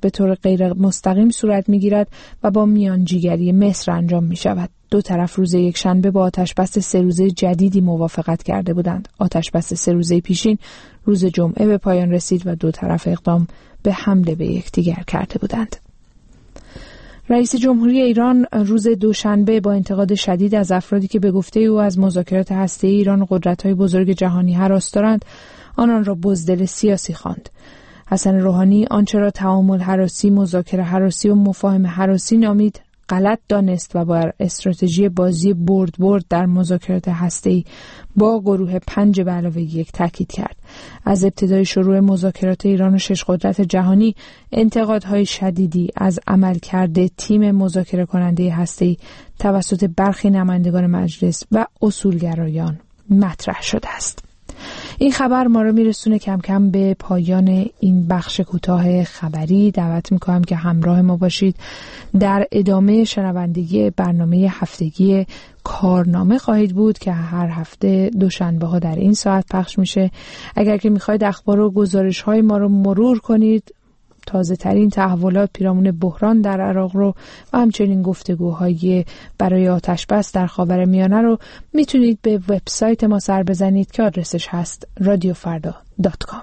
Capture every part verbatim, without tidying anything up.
به طور غیر مستقیم صورت میگیرد و با میانجیگری مصر انجام می شود. دو طرف روز یک شنبه با آتشبس سه روزه جدیدی موافقت کرده بودند. آتشبس سه روزه پیشین روز جمعه به پایان رسید و دو طرف اقدام به حمله به یکدیگر کرده بودند. رئیس جمهوری ایران روز دوشنبه با انتقاد شدید از افرادی که به گفته او از مذاکرات هسته‌ای ایران و قدرت‌های بزرگ جهانی هراس دارند، آنان را بزدل سیاسی خواند. حسن روحانی آنچه را تعامل هراسی، مذاکره هراسی و مفاهمه هراسی نامید، غلط دانست و بر استراتژی بازی برد برد در مذاکرات هسته‌ای با گروه پنج به علاوه یک تاکید کرد. از ابتدای شروع مذاکرات ایران و شش قدرت جهانی انتقادهای شدیدی از عملکرد تیم مذاکره کننده هسته‌ای توسط برخی نمایندگان مجلس و اصولگرایان مطرح شده است. این خبر ما رو میرسونه کم کم به پایان این بخش کوتاه خبری. دعوت میکنم که همراه ما باشید. در ادامه شنوندگی برنامه هفتگی کارنامه خواهید بود که هر هفته دوشنبه ها در این ساعت پخش میشه. اگر که میخواید اخبار و گزارش های ما رو مرور کنید، تازه ترین تحولات پیرامون بحران در عراق رو و همچنین گفتگوهای برای آتشبس در خاورمیانه رو میتونید به وبسایت ما سر بزنید که آدرسش هست رادیو فردا دات کام.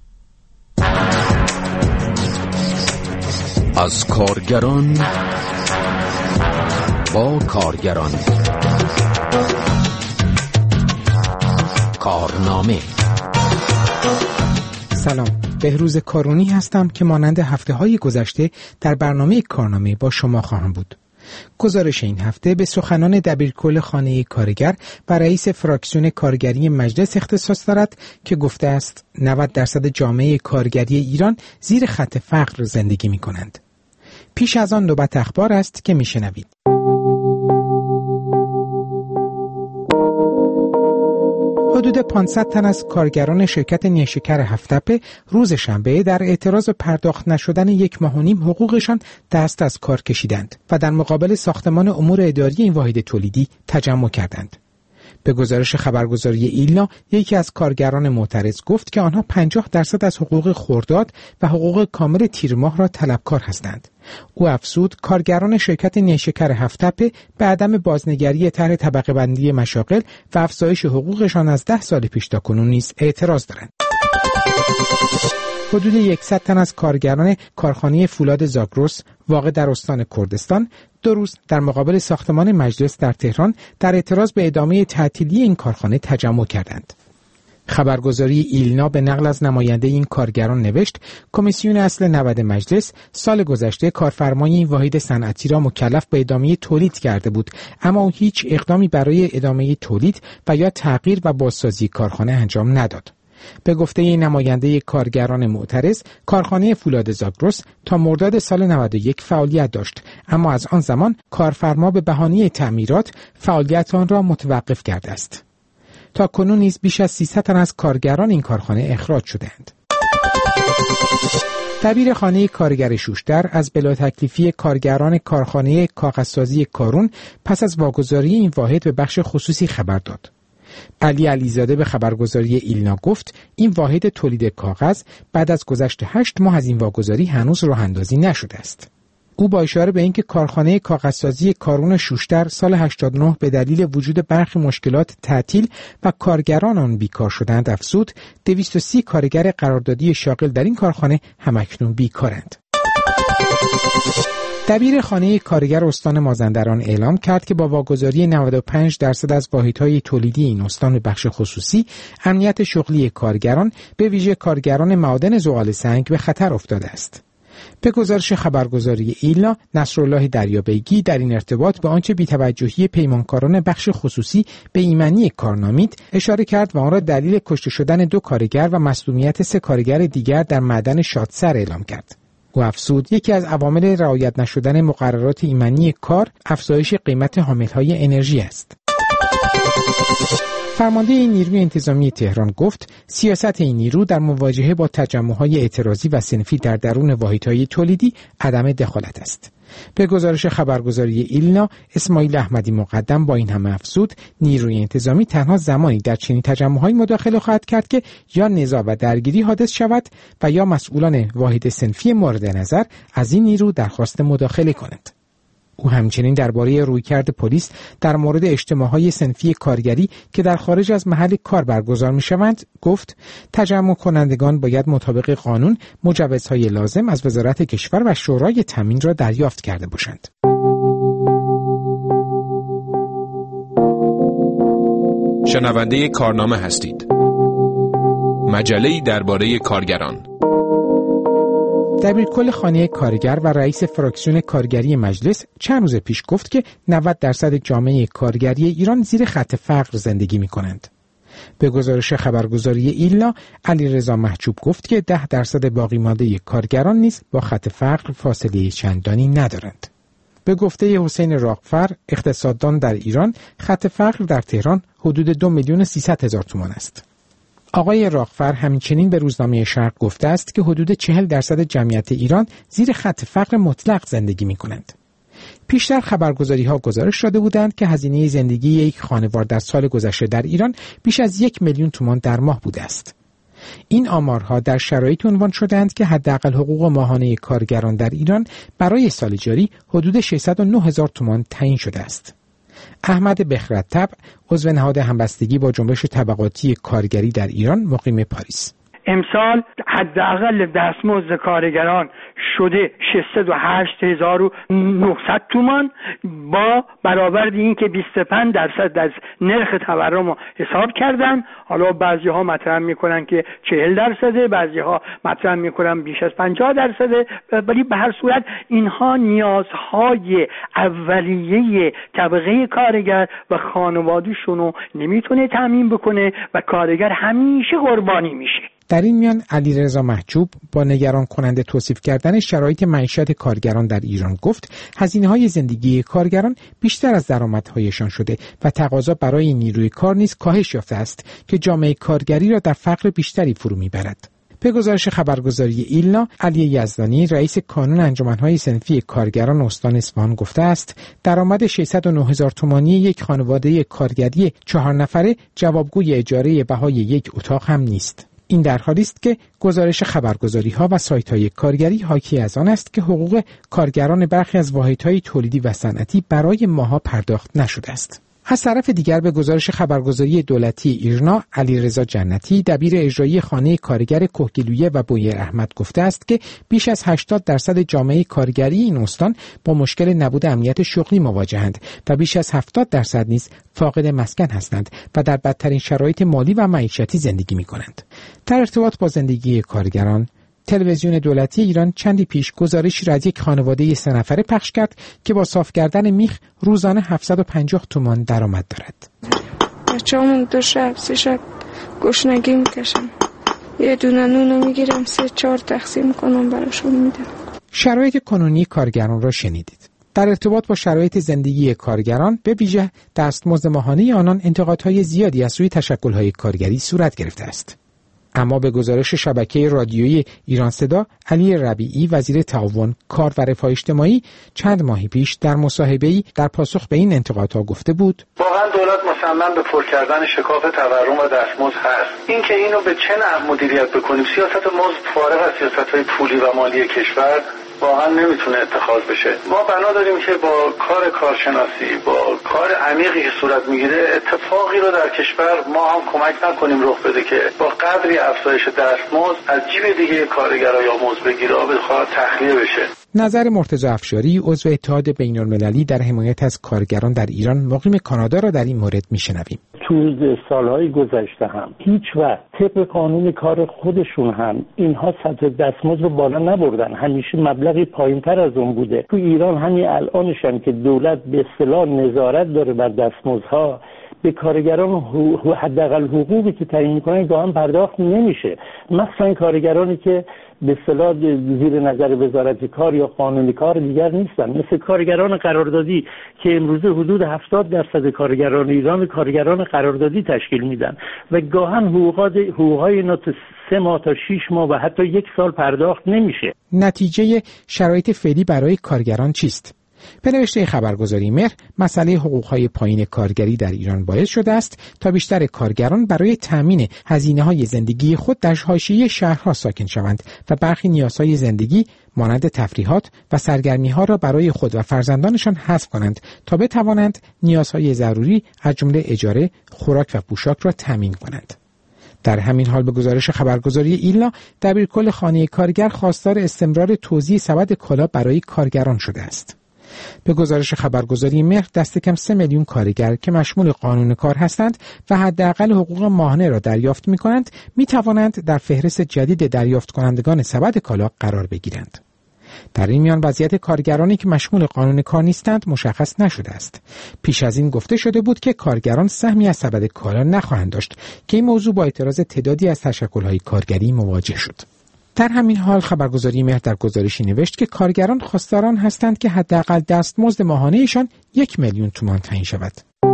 از کارگران با کارگران، کارنامه. سلام، بهروز کارونی هستم که مانند هفته‌های گذشته در برنامه کارنامه با شما خواهم بود. گزارش این هفته به سخنان دبیرکل خانه کارگر و رئیس فراکسیون کارگری مجلس اختصاص دارد که گفته است نود درصد جامعه کارگری ایران زیر خط فقر زندگی می کنند. پیش از آن نوبت اخبار است که می شنوید. حدود پانصد تن از کارگران شرکت نیشکر هفت‌تپه روز شنبه در اعتراض پرداخت نشدن یک ماه و نیم حقوقشان دست از کار کشیدند و در مقابل ساختمان امور اداری این واحد تولیدی تجمع کردند. به گزارش خبرگزاری ایلنا، یکی از کارگران معترض گفت که آنها پنجاه درصد از حقوق خرداد و حقوق کامل تیر ماه را طلبکار هستند. او افزود کارگران شرکت نیشکر هفت‌تپه به عدم بازنگری طرح طبقه بندی مشاغل و افزایش حقوقشان از ده سال پیش تا کنون نیز اعتراض دارند. حدود صد تن از کارگران کارخانه فولاد زاگرس واقع در استان کردستان دو روز در مقابل ساختمان مجلس در تهران در اعتراض به ادامه تعطیلی این کارخانه تجمع کردند. خبرگزاری ایلنا به نقل از نماینده این کارگران نوشت کمیسیون اصل نود مجلس سال گذشته کارفرمای این واحد صنعتی را مکلف به ادامه تولید کرده بود، اما او هیچ اقدامی برای ادامه تولید و یا تغییر و بازسازی کارخانه انجام نداد. به گفته نماینده کارگران معترض، کارخانه فولاد زاگرس تا مرداد سال نود و یک فعالیت داشت، اما از آن زمان کارفرما به بهانه تعمیرات فعالیت آن را متوقف کرده است. تا کنون نیز بیش از سیصد تن از کارگران این کارخانه اخراج شدند. دبیر خانه کارگر شوشتر از بلا تکلیفی کارگران کارخانه کاغذسازی کارون پس از واگذاری این واحد به بخش خصوصی خبر داد. علی علیزاده به خبرگزاری ایلنا گفت این واحد تولید کاغذ بعد از گذشت هشت ماه از این واگذاری هنوز راه اندازی نشده است. او با اشاره به اینکه کارخانه کاغذسازی کارون شوشتر سال هشتاد و نه به دلیل وجود برخی مشکلات تعطیل و کارگران آن بیکار شدند افزود دویست و سی کارگر قراردادی شاغل در این کارخانه همکنون بیکارند. دبیر خانه کارگر استان مازندران اعلام کرد که با واگذاری نود و پنج درصد از واحدهای تولیدی این استان به بخش خصوصی، امنیت شغلی کارگران به ویژه کارگران معادن زغال سنگ به خطر افتاده است. به گزارش خبرگزاری ایلنا، نصرالله دریابیگی در این ارتباط به آنچه بی‌توجهی پیمانکاران بخش خصوصی به ایمنی کار نامید اشاره کرد و آن را دلیل کشته شدن دو کارگر و مصدومیت سه کارگر دیگر در معدن شادسر اعلام کرد. او افزود یکی از عوامل رعایت نشدن مقررات ایمنی کار افزایش قیمت حاملهای انرژی است. فرمانده این نیروی انتظامی تهران گفت سیاست این نیرو در مواجهه با تجمع‌های اعتراضی و صنفی در درون واحدهای تولیدی عدم دخالت است. به گزارش خبرگزاری ایلنا، اسماعیل احمدی مقدم با این همه افزود نیروی انتظامی تنها زمانی در چنین تجمع‌هایی مداخله خواهد کرد که یا نزاع و درگیری حادث شود و یا مسئولان واحد صنفی مورد نظر از این نیرو درخواست مداخله کنند. او همچنین درباره رویکرد پلیس در مورد اجتماع‌های صنفی کارگری که در خارج از محل کار برگزار می‌شوند گفت تجمع کنندگان باید مطابق قانون مجوزهای لازم از وزارت کشور و شورای تامین را دریافت کرده باشند. شنونده کارنامه هستید. مجله‌ای درباره کارگران. دبیرکل خانه کارگر و رئیس فراکسیون کارگری مجلس چند روز پیش گفت که نود درصد جامعه کارگری ایران زیر خط فقر زندگی می کنند. به گزارش خبرگزاری ایلنا، علیرضا محجوب گفت که ده درصد باقی مانده کارگران نیز با خط فقر فاصله چندانی ندارند. به گفته حسین راغفر، اقتصاددان در ایران، خط فقر در تهران حدود دو میلیون و سیصد هزار تومان است. آقای راغفر همچنین به روزنامه شرق گفته است که حدود چهل درصد جمعیت ایران زیر خط فقر مطلق زندگی می کنند. پیشتر خبرگزاری ها گزارش داده بودند که هزینه زندگی یک خانوار در سال گذشته در ایران بیش از یک میلیون تومان در ماه بوده است. این آمارها در شرایط عنوان شدند که حداقل حقوق ماهانه کارگران در ایران برای سال جاری حدود ششصد و نه هزار تومان تعیین شده است. احمد بخرطب، عضو نهاد همبستگی با جنبش طبقاتی کارگری در ایران، مقیم پاریس: امسال حداقل دستمزد کارگران شده ششصد و هشت هزار و نهصد تومان با برآورد این که بیست و پنج درصد از نرخ تورم رو حساب کردن. حالا بعضی ها مطرح میکنن که چهل درصده، بعضی ها مطرح میکنن بیش از پنجاه درصده، ولی به هر صورت اینها نیازهای اولیه طبقه کارگر و خانواده‌شون رو نمیتونه تامین بکنه و کارگر همیشه قربانی میشه. در این میان علیرضا محجوب با نگران کننده توصیف کردن شرایط معیشت کارگران در ایران گفت هزینه‌های زندگی کارگران بیشتر از درآمدهایشان شده و تقاضا برای نیروی کار نیز کاهش یافته است که جامعه کارگری را در فقر بیشتری فرو میبرد. به گزارش خبرگزاری ایلنا، علی یزدانی، رئیس کانون انجمن‌های صنفی کارگران استان اصفهان گفته است درآمد ششصد و نه هزار تومانی یک خانواده کارگری چهار نفره جوابگوی اجاره بهای یک اتاق هم نیست. این در حالی است که گزارش خبرگزاری‌ها و سایت‌های کارگری حاکی از آن است که حقوق کارگران برخی از واحدهای تولیدی و صنعتی برای ماها پرداخت نشده است. از طرف دیگر به گزارش خبرگزاری دولتی ایرنا، علیرضا جنتی، دبیر اجرایی خانه کارگر کهگیلویه و بویر احمد گفته است که بیش از هشتاد درصد جامعه کارگری این استان با مشکل نبود امنیت شغلی مواجهند و بیش از هفتاد درصد نیز فاقد مسکن هستند و در بدترین شرایط مالی و معیشتی زندگی می‌کنند. در ارتباط با زندگی کارگران، تلویزیون دولتی ایران چندی پیش گزارشی را از یک خانواده سه نفره پخش کرد که با صاف کردن میخ روزانه هفتصد و پنجاه تومان درآمد دارد. بچه‌مون دو شب سه شب گشنگی میکشم، یه دونه نون میگیرم سه چهار تقسیم کنم براشون میدم. شرایط کنونی کارگران را شنیدید. در ارتباط با شرایط زندگی کارگران به ویژه دستمزد ماهانه آنان انتقادهای زیادی از سوی تشکل‌های کارگری صورت گرفته است. اما به گزارش شبکه رادیویی ایران صدا، علی ربیعی، وزیر تعاون، کار و رفاه اجتماعی، چند ماهی پیش در مصاحبه‌ای در پاسخ به این انتقادها گفته بود: واقعا دولت مصمم به پر کردن شکاف تورم و دستمزد هست. این که اینو به چه نحو مدیریت بکنیم، سیاست مزد فارغ از سیاست‌های پولی و مالی کشور واقعا نمیتونه اتخاذ بشه. ما بنا داریم که با کار کارشناسی، با کار عمیقی که صورت میگیره، اتفاقی رو در کشور ما هم کمک نکنیم رخ بده که با قدری افزایش دستمزد از جیب دیگه کارگرا یا مزدبگیرا بخواد تخلیه بشه. نظر مرتضی افشاری، عضو اتحاد بین‌المللی در حمایت از کارگران در ایران، مقیم کانادا، را در این مورد میشنویم. تو سالهای گذشته هم هیچ وقت طبق قانون کار خودشون هم اینها سطح دستمزد رو بالا نبردن، همیشه مبلغی پایینتر از اون بوده. تو ایران همین الانش هم که دولت به اصطلاح نظارت داره بر دستمزدها، به کارگران حداقل حقوقی که تعیین می‌کنن گاهی پرداخت نمیشه، مخصوصا کارگرانی که به اصطلاح زیر نظر وزارت کار یا قانون کار دیگر نیستن، مثل کارگران قراردادی که امروزه حدود هفتاد درصد کارگران ایران کارگران قراردادی تشکیل میدن و گاهن حقوقات حقوقای اینا تا سه ماه تا شش ماه و حتی یک سال پرداخت نمیشه. نتیجه شرایط فعلی برای کارگران چیست؟ به نوشته خبرگزاری مهر، مسئله حقوق‌های پایین کارگری در ایران باعث شده است تا بیشتر کارگران برای تأمین هزینه‌های زندگی خود در حاشیه شهرها ساکن شوند و برخی نیازهای زندگی مانند تفریحات و سرگرمی‌ها را برای خود و فرزندانشان حذف کنند تا بتوانند نیازهای ضروری از جمله اجاره، خوراک و پوشاک را تأمین کنند. در همین حال به گزارش خبرگزاری ایلنا، دبیرکل خانه کارگر خواستار استمرار توزیع سبد کالا برای کارگران شده است. به گزارش خبرگزاری مهر، دست کم سه میلیون کارگر که مشمول قانون کار هستند و حداقل حقوق ماهانه را دریافت می کنند، می توانند در فهرست جدید دریافت کنندگان سبد کالا قرار بگیرند. در این میان وضعیت کارگرانی که مشمول قانون کار نیستند مشخص نشده است. پیش از این گفته شده بود که کارگران سهمی از سبد کالا نخواهند داشت که این موضوع با اعتراض تعدادی از تشکل‌های کارگری مواجه شد. در همین حال خبرگزاری مهر در گزارشی نوشت که کارگران خواستاران هستند که حداقل دستمزد ماهانه‌شان یک میلیون تومان تعیین شود.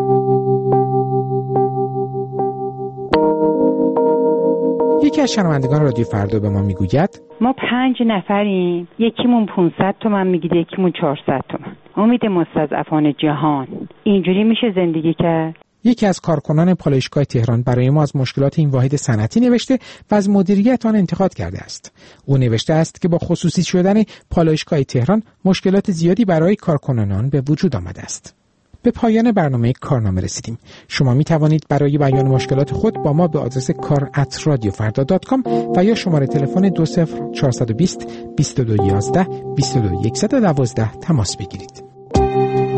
یکی از شنوندگان رادیو فردا به ما میگوید ما پنج نفریم، یکیمون پانصد تومن میگیره، یکیمون چهارصد تومن. امید مستضعفان جهان، اینجوری میشه زندگی کرد؟ یکی از کارکنان پالایشگاه تهران برای ما از مشکلات این واحد صنعتی نوشته و از مدیریت آن انتقاد کرده است. او نوشته است که با خصوصی شدن پالایشگاه تهران مشکلات زیادی برای کارکنان آن به وجود آمده است. به پایان برنامه کارنامه رسیدیم. شما می توانید برای بیان مشکلات خود با ما به آدرس کار ات رادیو فردا دات کام و یا شماره تلفن دو صفر چهارصد و بیست بیست و دو یازده بیست و دو صد و دوازده تماس بگیرید.